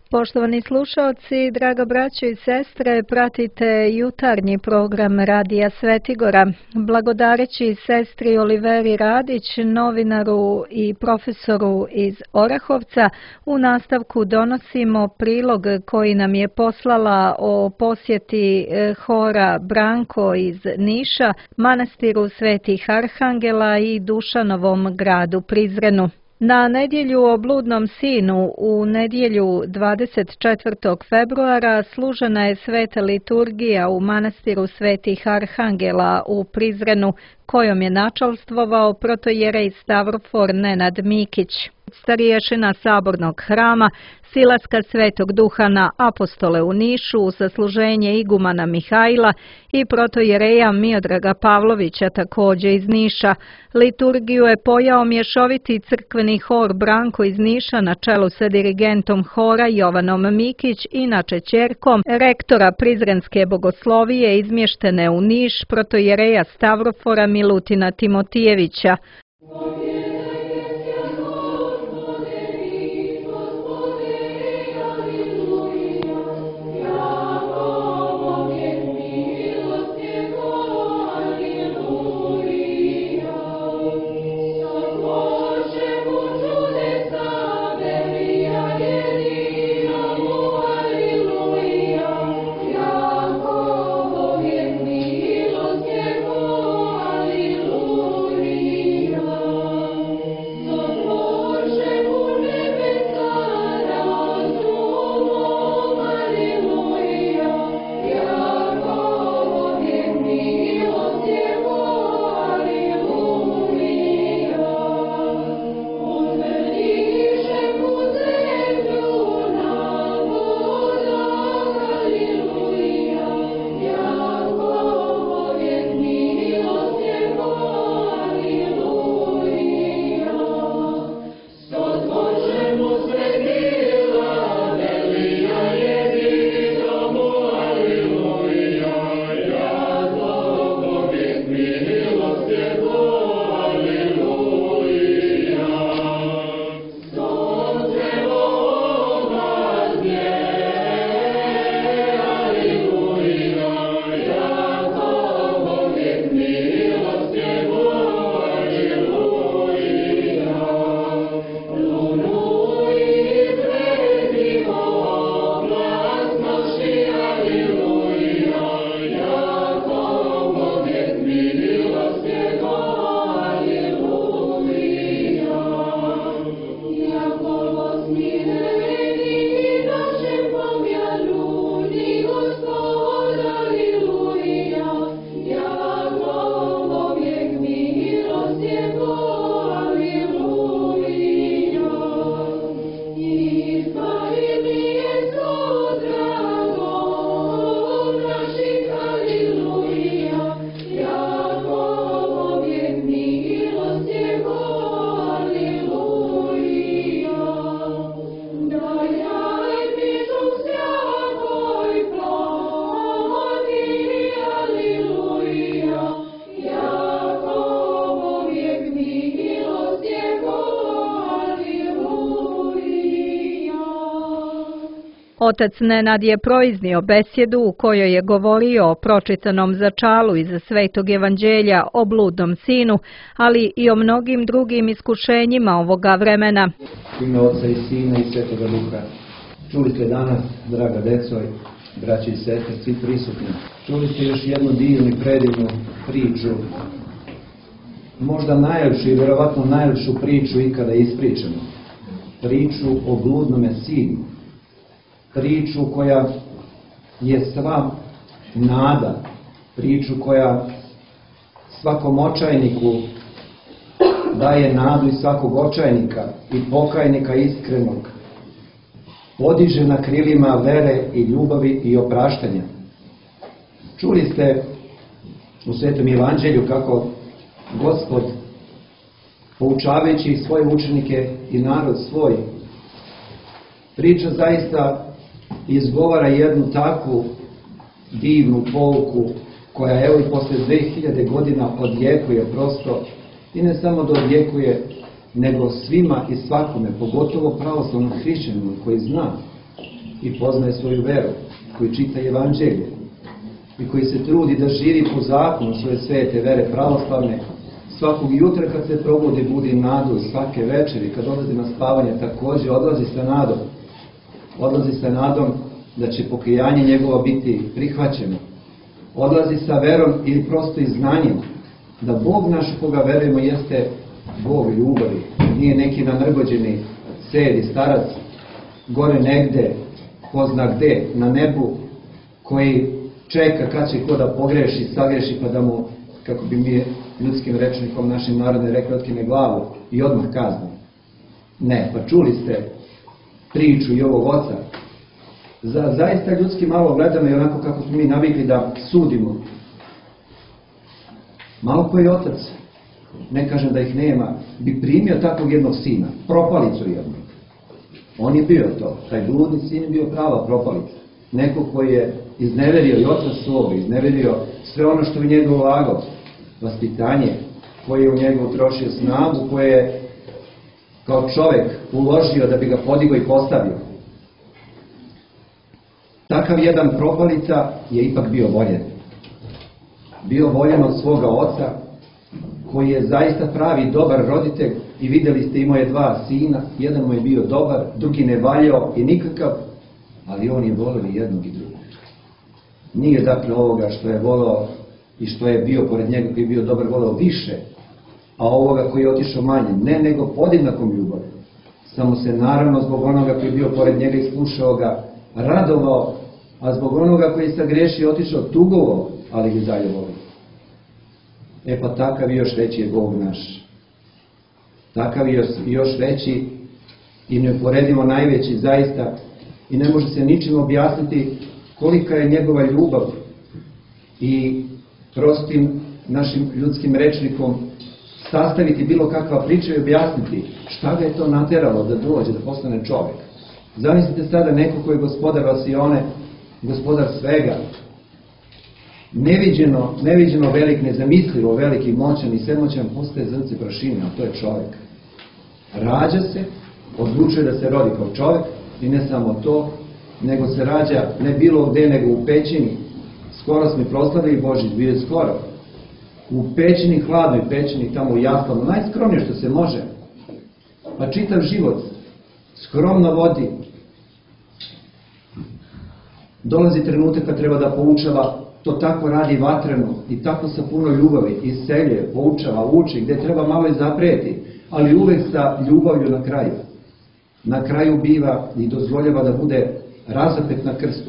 Poštovani slušaoci, draga braćo i sestre, pratite jutarnji program Radija Svetigora. Blagodareći sestri Oliveri Radić, novinaru i profesoru iz Orahovca, u nastavku donosimo prilog koji nam je poslala o posjeti hora Branko iz Niša, manastiru Svetih Arhangela i Dušanovom gradu Prizrenu. Na nedjelju o bludnom sinu u nedjelju 24. februara služena je sveta liturgija u manastiru Svetih Arhangela u Prizrenu, kojom je načalstvovao protojerej Stavrofor Nenad Mikić, stariješina Sabornog hrama, silaska Svetog Duha na apostole u Nišu, sasluženje igumana Mihajla i protojereja Miodraga Pavlovića također iz Niša. Liturgiju je pojao mješoviti crkveni hor Branko iz Niša na čelu sa dirigentom hora Jovanom Mikić, inače ćerkom rektora Prizrenske bogoslovije izmještene u Niš, protojereja Stavrofora Milutina Timotijevića. Otac Nenad je proiznio besjedu u kojoj je govorio o pročitanom začalu iz Svetog evanđelja o bludnom sinu, ali i o mnogim drugim iskušenjima ovoga vremena. U ime Oca i Sina i Svetoga Duha. Čuli ste danas, draga deco, braći i sestre, svi prisutni. Čuli ste još jednu divnu i predivnu priču. Možda najljepšu i vjerovatno najljepšu priču ikada ispričanu. Priču o bludnome sinu. Priču koja je sva nada, priču koja svakom očajniku daje nadu i svakog očajnika i pokajnika iskrenog, podiže na krilima vere i ljubavi i opraštanja. Čuli ste u Svetom evanđelju kako Gospod, poučavajući svoje učenike i narod svoj, priča zaista izgovara jednu takvu divnu pouku koja evo i posle 2000 godina odjekuje prosto, i ne samo da odjekuje, nego svima i svakome, pogotovo pravoslavnom hrišćaninu koji zna i poznaje svoju veru, koji čita evanđelje i koji se trudi da živi po zakonu svoje svete vere pravoslavne, svakog jutra kad se probudi budi nadu, svake večeri kad odlazi na spavanje također odlazi sa nadom. Odlazi sa nadom da će pokajanje njegovo biti prihvaćeno. Odlazi sa verom ili prosto i znanjem da Bog naš koga verujemo jeste Bog ljubavi. Nije neki namrgođeni sedi starac gore negde, ko zna gde, na nebu, koji čeka kad će ko da pogreši, sagreši pa da mu, kako bi mi ljudskim rečnikom našim narodne rekli, otkine glavu i odmah kazni. Ne, pa čuli ste priču i ovog oca. Zaista ljudski malo gledamo i onako kako smo mi navikli da sudimo. Malo koji otac, ne kažem da ih nema, bi primio takvog jednog sina, propalicu jednog. On je bio to, taj bludni sin je bio prava propalica. Neko koji je izneverio i oca svoga, izneverio sve ono što u njega ulagao, vaspitanje, koji je u njega utrošio snagu, koje je kao čovjek uložio da bi ga podigao i postavio. Takav jedan propalica je ipak bio voljen. Bio voljen od svoga oca, koji je zaista pravi dobar roditelj i vidjeli ste imao je dva sina, jedan mu je bio dobar, drugi ne valjao i nikakav, ali on je volio jednog i drugog. Nije dakle ovoga što je volao i što je bio pored njega koji je bio dobar volao više, a ovoga koji je otišao manje, ne nego podjednakom ljubav. Samo se naravno zbog onoga koji je bio pored njega i slušao ga radovao, a zbog onoga koji je sagrešio otišao tugovao, ali ga dalje volio. E pa takav i još veći je Bog naš. Takav i još veći i neuporedivo najveći zaista i ne može se ničim objasniti kolika je njegova ljubav i prostim našim ljudskim rečnikom sastaviti bilo kakva priča i objasniti šta ga je to nateralo da dođe, da postane čovjek. Zamislite sada neko koji je gospodar vasione, gospodar svega, neviđeno velik, nezamislivo veliki, moćan i svemoćan, postaje zrnce prašine, a to je čovjek. Rađa se, odlučuje da se rodi kao čovjek i ne samo to, nego se rađa ne bilo gde, nego u pećini. Skoro smo proslavili Božić, bio je skoro. U pećini, hladnoj pećini, tamo u jaslama, najskromnije što se može. Pa čitav život skromno vodi. Dolazi trenutak kad treba da poučava, to tako radi vatreno i tako sa puno ljubavi, iseljuje, poučava, uči, gde treba malo i zaprijeti, ali uvek sa ljubavlju na kraju. Na kraju biva i dozvoljava da bude razapet na krstu.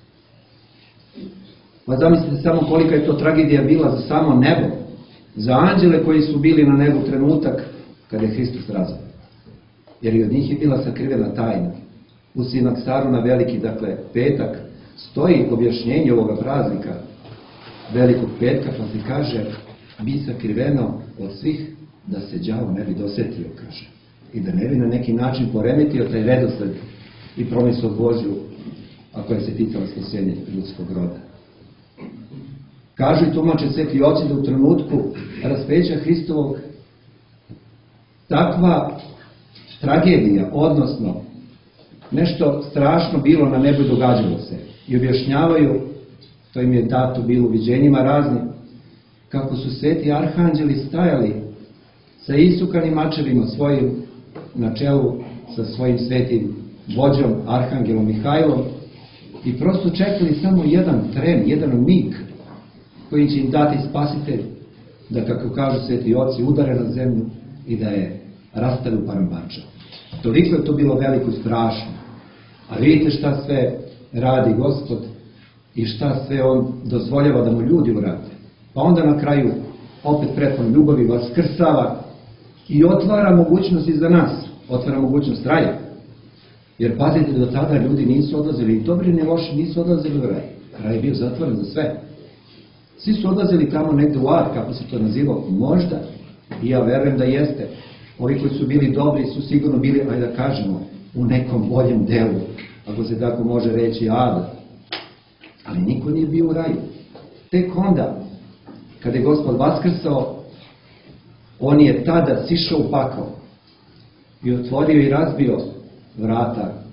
Pa zamislite samo kolika je to tragedija bila za samo nebo, za anđele koji su bili na nebu trenutak kada je Hristos razapet. Jer i od njih je bila sakrivena tajna. U Sinaksaru na veliki, dakle, petak, stoji objašnjenje ovoga praznika, velikog petka, pa se kaže, bi sakriveno od svih da se đavo ne bi dosetio, kaže. I da ne bi na neki način poremetio taj redosled i promisao Božju, a koja se ticala spasenja ljudskog roda. Kažu i tumače sveti oci da u trenutku raspeća Hristovog takva tragedija, odnosno nešto strašno bilo na nebu i događalo se. I objašnjavaju, to im je dato bilo u viđenjima raznim, kako su sveti arhanđeli stajali sa isukanim mačevima svojim na čelu sa svojim svetim vođom, arhangelom Mihajlom, i prosto čekali samo jedan tren, jedan mig koji će im dati spasitelj, da, kako kažu sveti oci, udare na zemlju i da je rastave u paramparča. Toliko je to bilo veliko i strašno. A vidite šta sve radi Gospod i šta sve on dozvoljava da mu ljudi urade. Pa onda na kraju opet prepon ljubavi vaskrsava i otvara mogućnost i za nas. Otvara mogućnost raja. Jer pazite, do tada ljudi nisu odlazili, i dobri ni loši nisu odlazili u raj. Raj je bio zatvoren za sve. Svi su odlazili tamo negde u ad, kako se to nazivao. Možda, i ja verujem da jeste, ovi koji su bili dobri su sigurno bili, ajde da kažemo, u nekom boljem delu, ako se tako može reći, ada. Ali niko nije bio u raju. Tek onda, kada je Gospod vaskrsao, on je tada sišao u pakao i otvorio i razbio vrata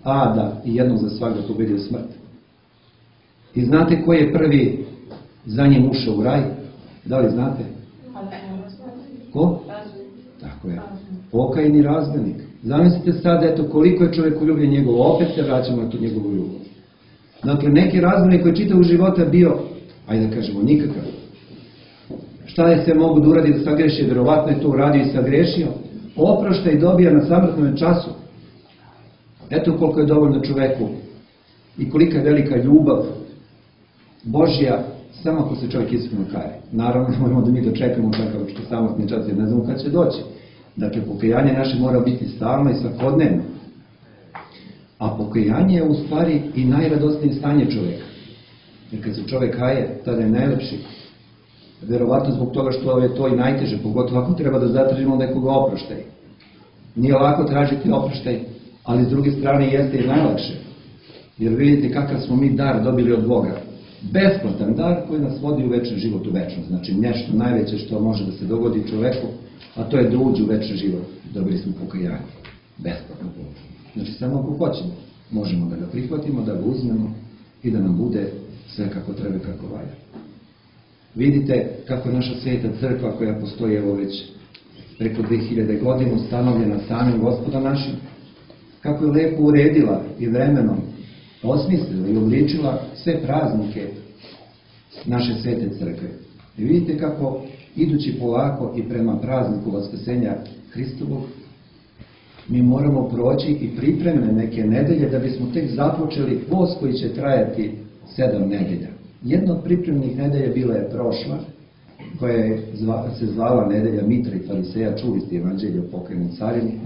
Ada i jednog za svakda pobedio smrt. I znate ko je prvi za njim ušao u raj? Da li znate? Ko? Tako je. Pokajni razbenik. Zamislite sad, eto, koliko je čovjekoljublje njegovo. Opet se vraćamo na tu njegovu ljubav. Dakle, neki razbenik koji je čitav života bio, ajde da kažemo, nikakav. Šta je se mogu da uradi da sagreši? Vjerovatno je to uradio i sagrešio. Oprošta i dobija na samrtnom času. Eto koliko je dovoljno čoveku i kolika je velika ljubav Božja, samo ako se čovjek iskreno kaje. Naravno, ne moramo da mi dočekamo takav samrtni čas, jer ne znamo kad će doći. Dakle, pokajanje naše mora biti stalno i svakodnevno. A pokajanje je u stvari i najradosnije stanje čovjeka. Jer kad se čovjek kaje, tada je najlepši. Verovatno zbog toga što je to i najteže, pogotovo ako treba da zatražimo nekoga oproštaj. Nije lako tražiti oproštaj, ali s druge strane jeste i najlakše. Jer vidite kakav smo mi dar dobili od Boga. Besplatan dar koji nas vodi u večni život, u večnost. Znači nešto najveće što može da se dogodi čoveku, a to je da uđe u večni život. Dobili smo pokajanje. Besplatno. Znači samo ako hoćemo, možemo da ga prihvatimo, da ga uzmemo i da nam bude sve kako treba i kako valja. Vidite kako naša sveta crkva koja postoji evo već preko 2000 godina ustanovljena samim Gospodom našim, kako je lepo uredila i vremenom osmislila i obličila sve praznike naše svete crkve. I vidite kako idući polako i prema prazniku Vaskrsenja Hristovog, mi moramo proći i pripremne neke nedelje da bismo tek započeli post koji će trajati 7 nedelja. Jedna od pripremnih nedelja bila je prošla, koja se zvala nedelja Mitra i Fariseja, čuli ste evanđelje o pokajnom cariniku.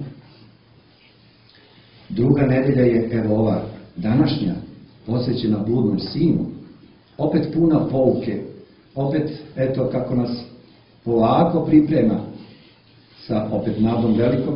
Druga nedelja je evo ova današnja, posvećena bludnom sinu, opet puna pouke, opet eto kako nas polako priprema sa opet nadom velikom,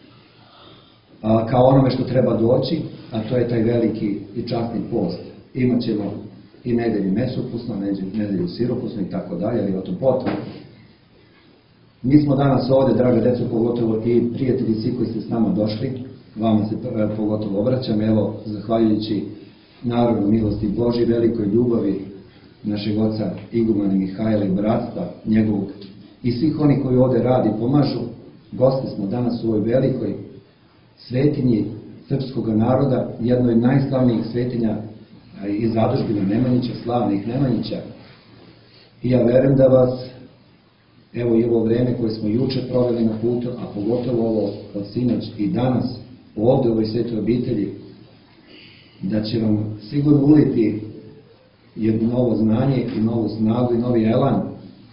kao onome što treba doći, a to je taj veliki i časni post. Imaćemo i nedelju mesopusnu, nedelju siropusnu i tako dalje, ali o tom potom. Mi smo danas ovde, draga deco, pogotovo i prijatelji svi koji ste s nama došli, vama se pogotovo obraćam, evo, zahvaljujući narodu milosti Božji, velikoj ljubavi našeg oca igumana Mihajla i bratstva njegovog i svih oni koji ovde radi i pomažu, gosti smo danas u ovoj velikoj svetinji srpskog naroda, jednoj od najslavnijih svetinja iz zadužbina Nemanjića, slavnih Nemanjića. I ja verujem da vas, evo i ovo vreme koje smo juče proveli na putu, a pogotovo ovo od sinoć i danas, ovde u ovoj svetoj obitelji, da će vam sigurno uliti jedno novo znanje i novu snagu i novi elan,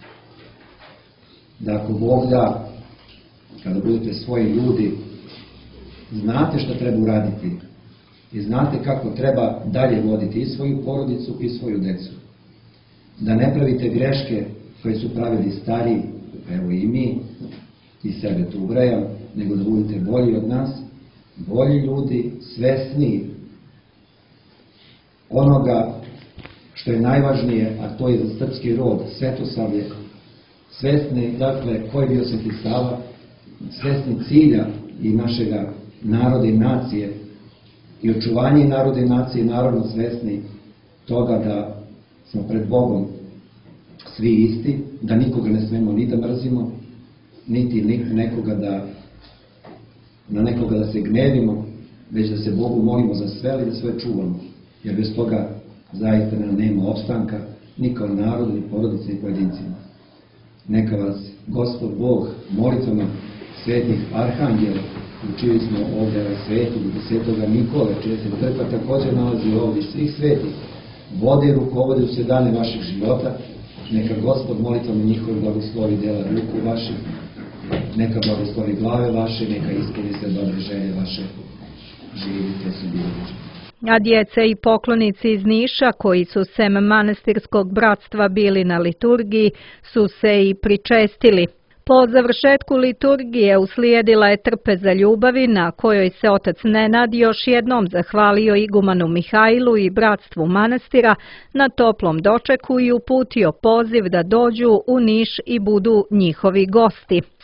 da ako Bog da, kada budete svoji ljudi, znate što treba uraditi i znate kako treba dalje voditi i svoju porodicu i svoju decu. Da ne pravite greške koje su pravili stariji, evo i mi, i sebe tu ubrajam, nego da budete bolji od nas, bolji ljudi, svesniji onoga što je najvažnije, a to je za srpski rod, svetosavlje, svesni, dakle, ko je bio Sveti Sava, svesni cilja i našega naroda i nacije i očuvanje naroda i nacije, naravno svesni toga da smo pred Bogom svi isti, da nikoga ne smemo ni da mrzimo, niti nekoga na nekoga da se gnevimo, već da se Bogu molimo za sve, ali da sve čuvamo, jer bez toga zaista nema opstanka ni kao narod, ni porodici, ni pojedincima. Neka vas Gospod Bog molitvama svetih arhangela, učili smo ovdje na svetu, svetoga Nikole, čija se crkva također nalazi ovdje, svih svetih, vode i rukovode u sve dane vaših života, neka Gospod molitvama njihovim blagoslovi dela ruku vaših, neka blagoslovi glave vaše, neka ispuni se dobre želje vaše, živite se bilo. A djece i poklonici iz Niša, koji su sem manastirskog bratstva bili na liturgiji, su se i pričestili. Po završetku liturgije uslijedila je trpeza ljubavi na kojoj se otac Nenad još jednom zahvalio igumanu Mihajlu i bratstvu manastira na toplom dočeku i uputio poziv da dođu u Niš i budu njihovi gosti.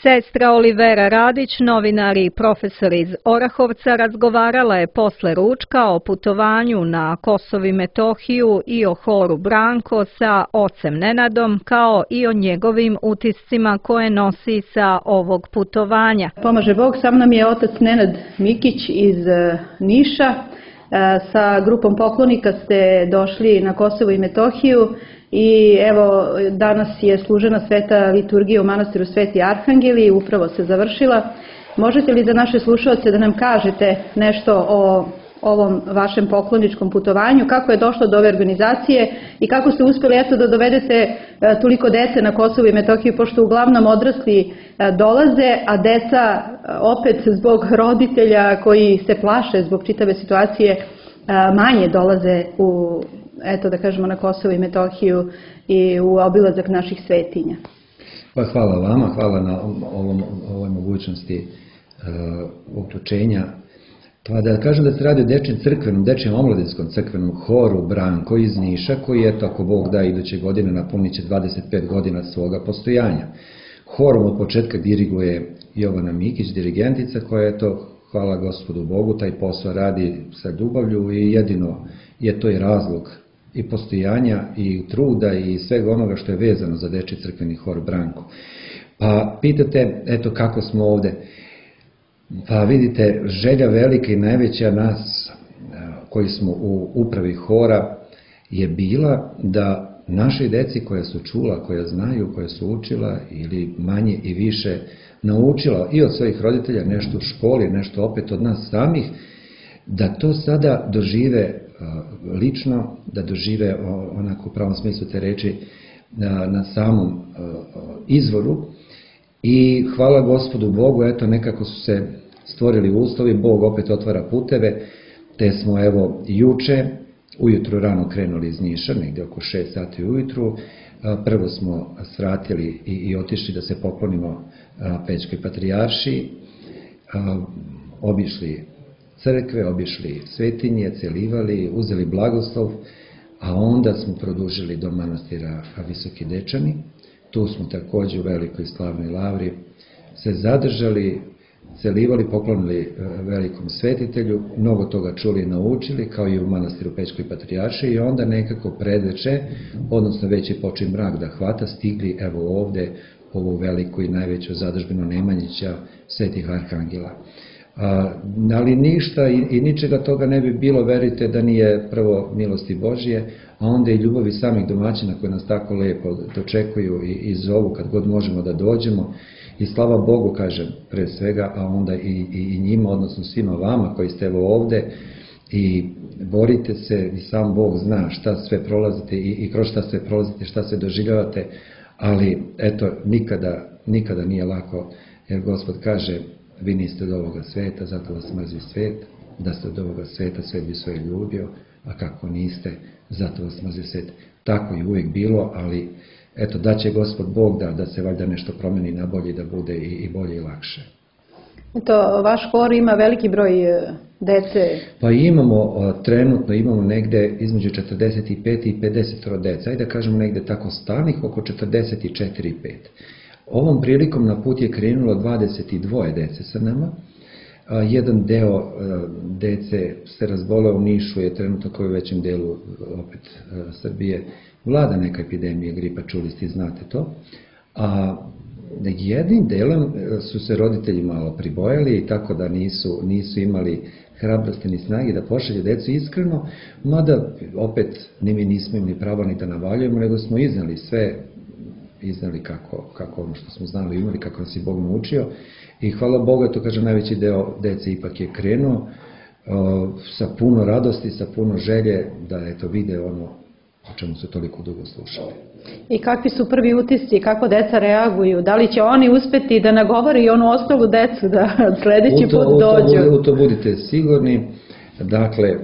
Sestra Olivera Radić, novinar i profesor iz Orahovca, razgovarala je posle ručka o putovanju na Kosovo i Metohiju i o horu Branko sa ocem Nenadom, kao i o njegovim utiscima koje nosi sa ovog putovanja. Pomaže Bog, sa mnom je otac Nenad Mikić iz Niša. Sa grupom poklonika ste došli na Kosovo i Metohiju i evo danas je služena sveta liturgija u manastiru Sveti Arhangeli, upravo se završila. Možete li za naše slušalce da nam kažete nešto o ovom vašem pokloničkom putovanju, kako je došlo do ove organizacije i kako ste uspjeli da dovedete toliko dece na Kosovo i Metohiju, pošto uglavnom odrasli dolaze, a deca opet zbog roditelja koji se plaše zbog čitave situacije manje dolaze na Kosovo i Metohiju i u obilazak naših svetinja. Pa hvala vama, hvala na ovoj mogućnosti uključenja. Pa da kažem da se radi o dečijem omladinskom crkvenom horu Branko iz Niša, koji je, ako Bog da, iduće godine napunit će 25 godina svoga postojanja. Horom od početka diriguje Jovana Mikić, dirigentica, koja je hvala Gospodu Bogu, taj posao radi sa ljubavlju i jedino je to i razlog i postojanja i truda i svega onoga što je vezano za dečji crkveni hor Branko. Pa pitate, kako smo ovde. Pa vidite, želja velika i najveća nas koji smo u upravi hora je bila da naše deci koja su čula, koja znaju, koja su učila ili manje i više naučila i od svojih roditelja nešto u školi, nešto opet od nas samih, da to sada dožive lično, da dožive onako u pravom smislu te reči na samom izvoru. I hvala Gospodu Bogu, nekako su se stvorili uslovi, Bog opet otvara puteve, te smo juče ujutru rano krenuli iz Niša, negdje oko 6 sati ujutru. Prvo smo svratili i otišli da se poklonimo Pećkoj patrijaršiji, obišli crkve, obišli svetinje, celivali, uzeli blagoslov, a onda smo produžili do manastira Visoki Dečani. Tu smo također u velikoj slavnoj lavri se zadržali, celivali, poklonili velikom svetitelju, mnogo toga čuli i naučili, kao i u manastiru Pećkoj patrijaršiji, i onda nekako predveče, odnosno već je počeo mrak da hvata, stigli ovde ovu veliku i najveću zadržbinu Nemanjića Svetih Arhangela. Ali ništa i ničega toga ne bi bilo, verujte, da nije prvo milosti Božije, a onda i ljubavi samih domaćina koji nas tako lepo dočekuju i zovu kad god možemo da dođemo. I slava Bogu, kažem, pre svega, a onda i njima, odnosno svima vama koji ste ovde i borite se, i sam Bog zna šta sve prolazite i kroz šta sve prolazite, šta sve doživljavate, ali nikada nije lako, jer Gospod kaže: vi niste od ovoga sveta, zato vas mrzi svet, da ste od ovoga sveta, svet bi svoje ljubio, a kako niste, zato vas mrzi svet. Tako je uvijek bilo, ali da će Gospod Bog da se valjda nešto promeni na bolje, da bude i bolje i lakše. Vaš hor ima veliki broj dece? Pa trenutno imamo negde između 45 i 50 deca, ajde da kažemo negde tako stalnih, oko 44 i 5. Ovom prilikom na put je krenulo 22 dece sa nama. Jedan deo dece se razboleo u Nišu, je trenutno koji u većem delu opet Srbije vlada neka epidemija gripa, čuli ste i znate to. A jednim delom su se roditelji malo pribojali, tako da nisu imali hrabrosti ni snage da pošalje decu iskreno, mada opet ni mi nismo imali pravo ni da navaljujemo, nego smo iznali sve, iznali kako ono što smo znali imali, kako nas je Bog naučio, i hvala Boga, to kažem, najveći deo dece ipak je krenuo sa puno radosti, sa puno želje da vide ono o čemu su toliko dugo slušali. I kakvi su prvi utisci, kako deca reaguju? Da li će oni uspeti da nagovori i onu ostalu decu da sledeći put dođu? U to budite sigurni. Dakle,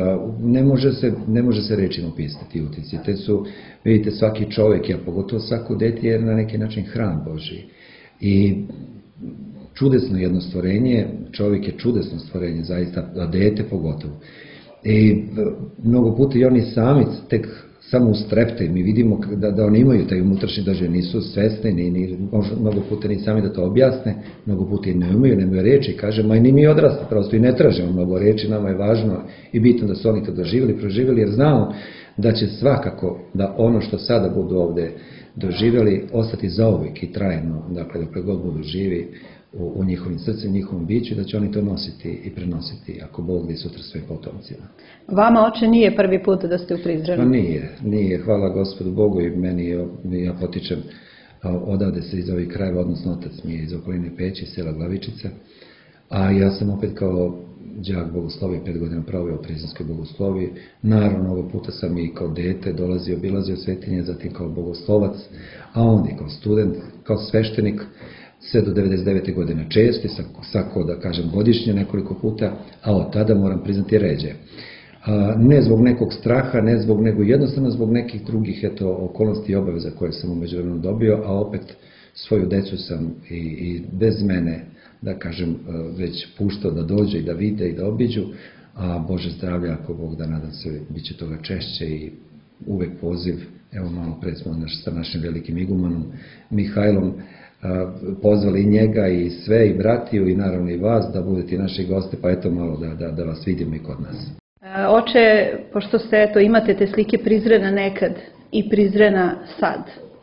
ne može se rečima opisati utisci. Te su, vidite, svaki čovjek, a pogotovo svako dete, je na neki način hram Božji. I čudesno jedno stvorenje, čovjek je čudesno stvorenje, zaista, a dete pogotovo. I mnogo puta i oni sami tek samo ustrepte. Mi vidimo da oni imaju taj unutrašnji doživljaj, nisu svesni, ni mnogo puta ni sami da to objasne, mnogo puta i nemaju reči, kažemo, i ni mi odrasli, prosto i ne tražimo mnogo reči, nama je važno i bitno da su oni to doživjeli, proživjeli, jer znamo da će svakako da ono što sada budu ovde doživjeli ostati zauvijek i trajno, dakle dokle god budu živi u njihovim srcima, njihovom biću, da će oni to nositi i prenositi, ako Bog da i sutra svojim potomcima. Vama, oče, nije prvi put da ste u Prizrenu? Pa nije, hvala Gospodu Bogu i meni, ja potičem odavde se iz ovih krajeva, odnosno otac mi je iz okoline Peći, sela Glavičica, a ja sam opet kao đak bogoslovije 5 godina proveo u Prizrenskoj bogosloviji. Naravno, ovog puta sam i kao dete obilazio svetinje, zatim kao bogoslovac, a onda i kao student, kao sveštenik, sve do 99. godine često, svako da kažem godišnje nekoliko puta, a od tada moram priznati ređe. Ne zbog nekog straha, nego jednostavno zbog nekih drugih okolnosti i obaveza koje sam u međuvremenu dobio, a opet svoju decu sam i bez mene, da kažem, već puštao da dođe i da vide i da obiđu, a Bože zdravlja, ako Bog da, nadam se, bit će toga češće i uvek poziv, evo malo pred smo sa našim velikim igumanom Mihajlom pozvali i njega i sve, i bratiju i naravno i vas da budete naši goste, pa eto malo da vas vidimo i kod nas. Oče, pošto ste imate te slike Prizrena nekad i Prizrena sad,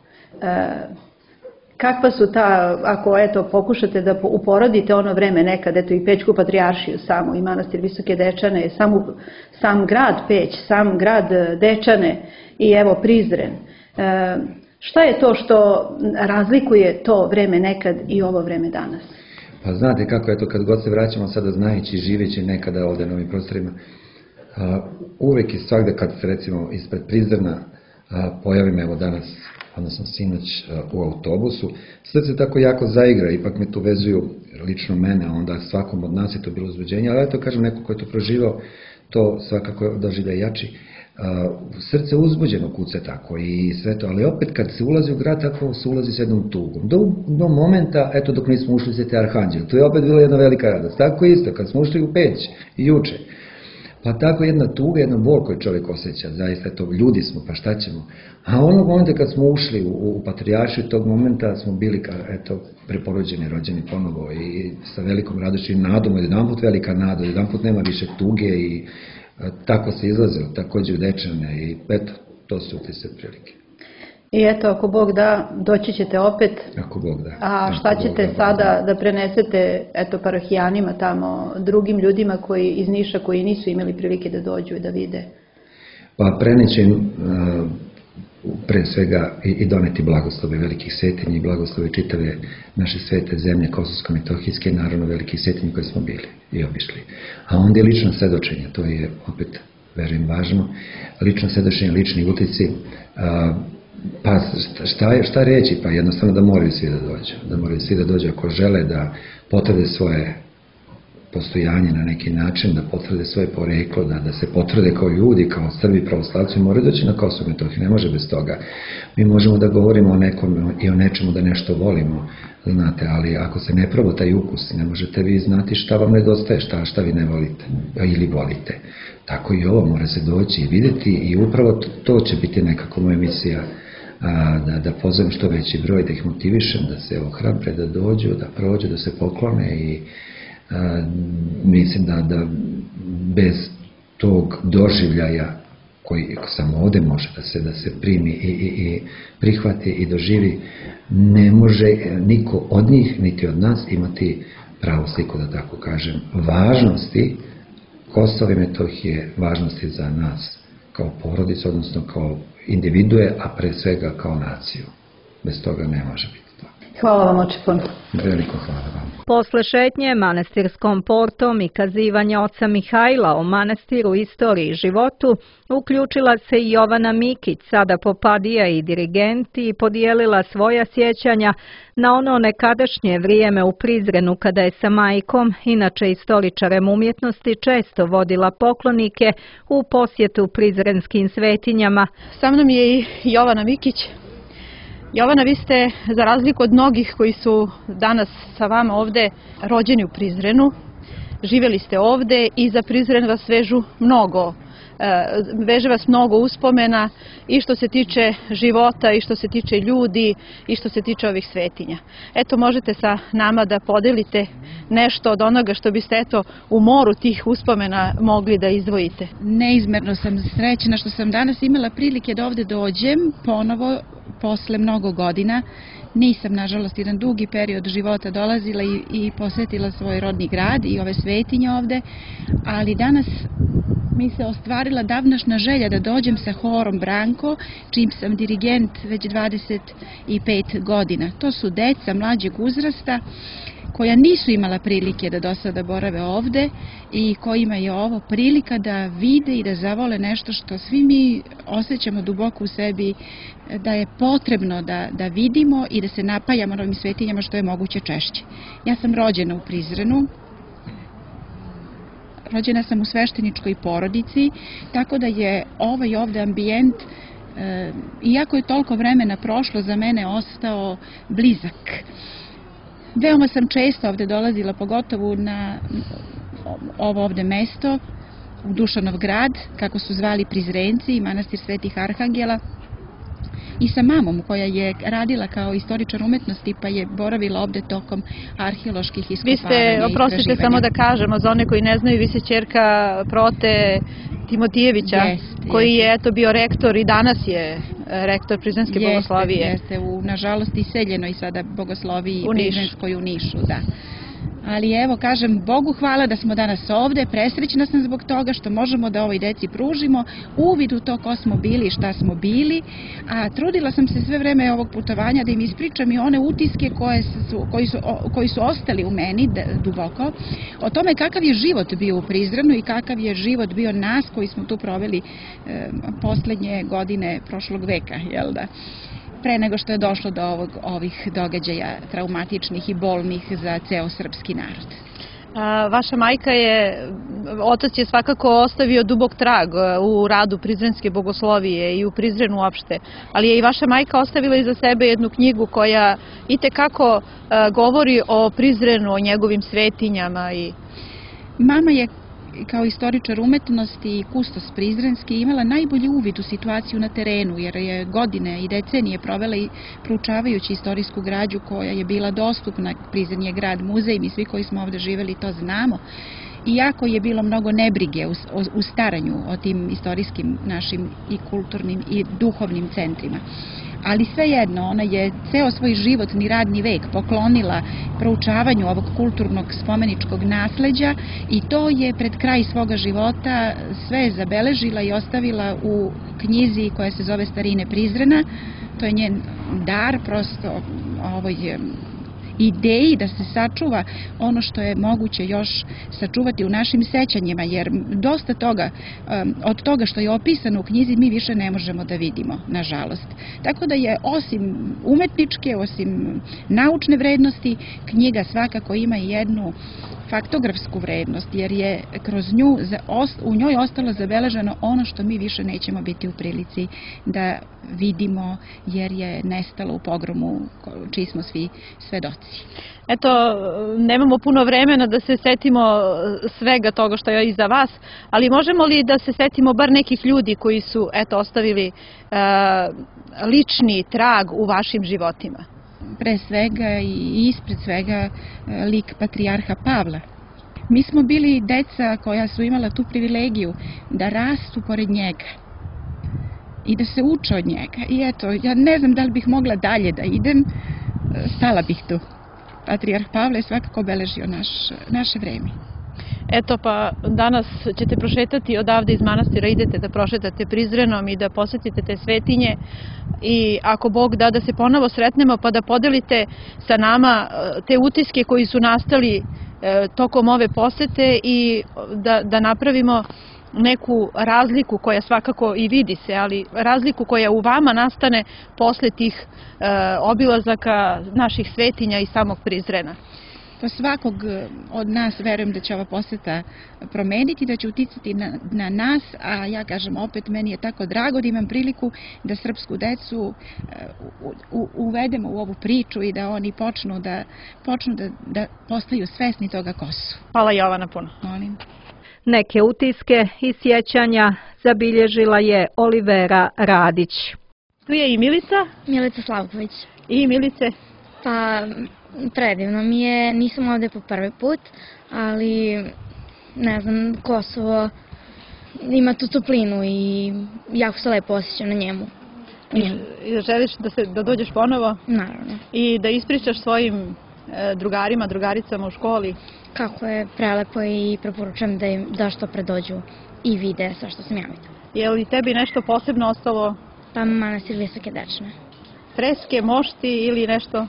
kakva su ta, ako pokušate da uporodite ono vreme nekad, i Pećku patrijaršiju samo, i manastir Visoke Dečane, sam grad Peć, sam grad Dečane i evo Prizren. Šta je to što razlikuje to vreme nekad i ovo vreme danas? Pa znate kako je to kad god se vraćamo sada znajući, živeći nekada ovde na ovim prostorima, uvek i svakda kad se recimo ispred Prizrena pojavim, evo danas, odnosno sinoć u autobusu, srce tako jako zaigra, ipak me tu vezuju lično mene, a onda svakom od nas je to bilo uzbuđenje, ali eto kažem, neko ko je to proživao, to svakako doživlja jači. Srce uzbuđeno kuca tako i sve to, ali opet kad se ulazi u grad, tako se ulazi s jednom tugom. Do momenta, eto dok nismo ušli u Sveti Arhanđel, to je opet bila jedna velika radost. Tako isto, kad smo ušli u Peć i juče, pa tako jedna tuga, jedna bol koju čovjek osjeća, zaista to, ljudi smo, pa šta ćemo. A onog momenta kad smo ušli u patrijaršiju, tog momenta smo bili, preporođeni, rođeni ponovo i sa velikom radošću i nadom, jedanput velika nada, jedanput nema više tuge i tako se izlazilo, takođe u Dečane i eto, to su te sve prilike. I eto, ako Bog da, doći ćete opet. Ako Bog da. A šta ćete sada da prenesete, parohijanima tamo, drugim ljudima iz Niša koji nisu imali prilike da dođu i da vide? Pa prenećem pre svega i doneti blagoslove velikih svetinja i blagoslove čitave naše svete zemlje Kosovsko-Metohijske i naravno velikih svetinja koje smo bili i obišli. A onda je lično svedočenje, to je opet, verujem, važno, lično svedočenje, lični utici. Pa šta reći? Pa jednostavno da moraju svi da dođu, ako žele da potvrde svoje postojanje na neki način, da potvrde svoje poreklo, da se potvrde kao ljudi, kao Srbi pravoslavci, moraju doći na Kosovo i Metohiju, ne može bez toga. Mi možemo da govorimo o nekom i o nečemu da nešto volimo, znate, ali ako se ne proba taj ukus, ne možete vi znati šta vam nedostaje, šta vi ne volite ili volite. Tako i ovo mora se doći i videti i upravo to će biti nekako moja misija, da pozovem što veći broj, da ih motivišem, da se ohrabre, da dođu, da prođu, da se poklone i mislim da bez tog doživljaja koji samo ovde može da se primi i prihvati i doživi, ne može niko od njih, niti od nas imati pravu sliku, da tako kažem, važnosti Kosova i Metohije, važnosti za nas kao porodicu, odnosno kao individue, a pre svega kao naciju. Bez toga ne može biti to. Hvala vam, oče puno. Veliko hvala vam. Posle šetnje manastirskom portom i kazivanja oca Mihajla o manastiru, istoriji i životu, uključila se i Jovana Mikić, sada popadija i dirigent, i podijelila svoja sjećanja na ono nekadašnje vrijeme u Prizrenu kada je sa majkom, inače istoričarem umjetnosti, često vodila poklonike u posjetu prizrenskim svetinjama. Sa mnom je i Jovana Mikić. Jovana, vi ste, za razliku od mnogih koji su danas sa vama ovde, rođeni u Prizrenu, živjeli ste ovde i za Prizren vas vežu mnogo veže vas mnogo uspomena i što se tiče života i što se tiče ljudi i što se tiče ovih svetinja. Eto, možete sa nama da podelite nešto od onoga što biste u moru tih uspomena mogli da izdvojite. Neizmerno sam srećna što sam danas imala prilike da ovde dođem ponovo posle mnogo godina. Nisam, nažalost, jedan dugi period života dolazila i posetila svoj rodni grad i ove svetinje ovde, ali danas mi se ostvarila davnašnja želja da dođem sa horom Branko, čim sam dirigent već 25 godina. To su deca mlađeg uzrasta koja nisu imala prilike da do sada borave ovde i kojima je ovo prilika da vide i da zavole nešto što svi mi osjećamo duboko u sebi, da je potrebno da vidimo i da se napajamo novim svetinjama što je moguće češće. Ja sam rođena u Prizrenu, rođena sam u svešteničkoj porodici, tako da je ovaj ovde ambijent, iako je toliko vremena prošlo, za mene ostao blizak. Veoma sam često ovde dolazila, pogotovo na ovo ovde mesto, u Dušanov grad, kako su zvali Prizrenci, i manastir Svetih Arhangela, i sa mamom koja je radila kao istoričar umetnosti pa je boravila ovde tokom arheoloških iskopavanja i istraživanja. Vi ste, oprostite samo da kažemo, za one koji ne znaju, vi ste ćerka Prote Timotijevića, koji je bio rektor i danas je rektor Prizrenske bogoslovije. Jeste, u nažalost iseljenoj sada bogosloviji Prizrenskoj u Nišu, da. Ali evo, kažem, Bogu hvala da smo danas ovde, presrećna sam zbog toga što možemo da ovoj deci pružimo uvid u to ko smo bili i šta smo bili, a trudila sam se sve vreme ovog putovanja da im ispričam i one utiske koji su ostali u meni duboko, o tome kakav je život bio u Prizrenu i kakav je život bio nas koji smo tu proveli poslednje godine prošlog veka, jel da? Pre nego što je došlo do ovih događaja traumatičnih i bolnih za ceo srpski narod. Vaša majka otac je svakako ostavio dubok trag u radu Prizrenske bogoslovije i u Prizrenu uopšte, ali je i vaša majka ostavila iza sebe jednu knjigu koja itekako govori o Prizrenu, o njegovim svetinjama. Mama je kao istoričar umetnosti i kustos prizrenski imala najbolji uvid u situaciju na terenu, jer je godine i decenije provela i proučavajući istorijsku građu koja je bila dostupna. Prizren je grad muzej, mi svi koji smo ovde živeli to znamo. Iako je bilo mnogo nebrige u staranju o tim istorijskim našim i kulturnim i duhovnim centrima. Ali svejedno, ona je ceo svoj životni radni vek poklonila proučavanju ovog kulturnog spomeničkog nasleđa i to je pred kraj svoga života sve zabeležila i ostavila u knjizi koja se zove Starine Prizrena. To je njen dar, prosto ovoj ideji da se sačuva ono što je moguće još sačuvati u našim sećanjima, jer dosta toga, od toga što je opisano u knjizi, mi više ne možemo da vidimo, nažalost. Tako da je, osim umetničke, osim naučne vrednosti, knjiga svakako ima i jednu faktografsku vrednost, jer je kroz nju, u njoj ostalo zabeleženo ono što mi više nećemo biti u prilici da vidimo, jer je nestalo u pogromu čiji smo svi svedoci. Eto, nemamo puno vremena da se setimo svega toga što je iza vas, ali možemo li da se setimo bar nekih ljudi koji su, ostavili lični trag u vašim životima? Pre svega i ispred svega lik patrijarha Pavla. Mi smo bili deca koja su imala tu privilegiju da rastu pored njega i da se uče od njega. I eto, ja ne znam da li bih mogla dalje da idem, stala bih tu. Patrijarh Pavle je svakako obeležio naše vreme. Eto, pa danas ćete prošetati odavde iz manastira, idete da prošetate Prizrenom i da posetite te svetinje i ako Bog da se ponovo sretnemo pa da podelite sa nama te utiske koji su nastali tokom ove posete i da napravimo neku razliku koja svakako i vidi se, ali razliku koja u vama nastane posle tih obilazaka naših svetinja i samog Prizrena. Pa svakog od nas verujem da će ova poseta promeniti, da će uticati na nas, a ja kažem opet, meni je tako drago da imam priliku da srpsku decu uvedemo u ovu priču i da oni počnu da postaju svesni toga ko su. Hvala Jovana puno. Molim. Neke utiske i sjećanja zabilježila je Olivera Radić. Tu je i Milica. Milica Slavković. I Milice. Pa, predivno mi je, nisam ovde po prvi put, ali, ne znam, Kosovo ima tu toplinu i jako se lepo osjećam na njemu. I želiš da dođeš ponovo? Naravno. I da ispričaš svojim drugarima, drugaricama u školi? Kako je prelepo i preporučujem da što pre dođu i vide sve što sam ja videla. Je li tebi nešto posebno ostalo? Pa manastir Visoke Dečne. Freske, mošti ili nešto?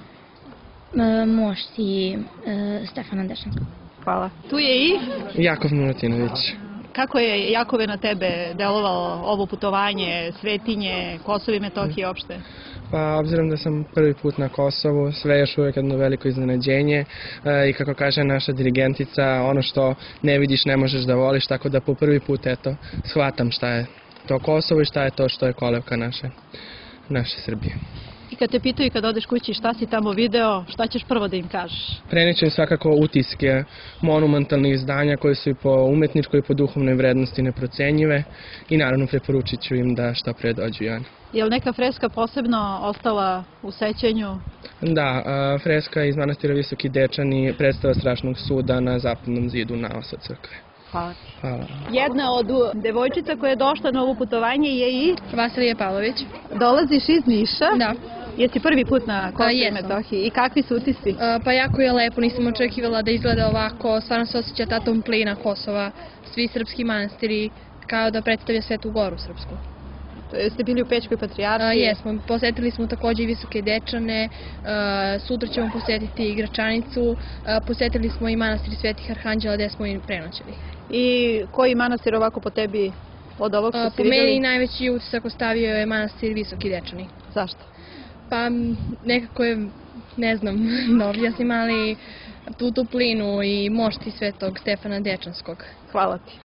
Mošti Stefana Dečanskog. Hvala. Tu je i? Jakov Milutinović. Kako je, Jakove, na tebe delovalo ovo putovanje, Svetinje, Kosovo i Metohije opšte? Pa, obzirom da sam prvi put na Kosovu, sve je još uvijek jedno veliko iznenađenje i kako kaže naša dirigentica, ono što ne vidiš ne možeš da voliš, tako da po prvi put, eto, shvatam šta je to Kosovo i šta je to što je kolevka naše Srbije. I kad te pitaju kad odeš kući šta si tamo video, šta ćeš prvo da im kažeš? Prenijet svakako utiske monumentalnih zdanja koje su i po umetničkoj i po duhovnoj vrednosti neprocenjive i naravno preporučit ću im da što pre dođu i oni. Je li neka freska posebno ostala u sećanju? Da, freska iz manastira Visoki Dečani, predstava Strašnog suda na zapadnom zidu naosa crkve. Hvala. Hvala. Jedna od devojčica koja je došla na ovo putovanje je i... Vasilija Pavlović. Dolaziš iz Niša? Da. Jesi prvi put na Kosovu i Metohiji i kakvi su utisci? Pa jako je lepo, nisam očekivala da izgleda ovako, stvarno se osjeća ta tomplina Kosova, svi srpski manastiri, kao da predstavlja Svetu Goru srpsku. Jeste bili u Pećkoj patrijarhiji? Jesmo, posetili smo takođe i Visoke Dečane, sutra ćemo posetiti i Gračanicu, posetili smo i manastir Svetih Arhanđela gde smo i prenoćili. I koji manastir ovako po tebi od ovog što si videli? Po meni najveći utisak ostavio je manastir Visoki Dečani. Zašto? Pa nekako je, ne znam da objasnim, ali tu toplinu i mošti Svetog Stefana Dečanskog. Hvala ti.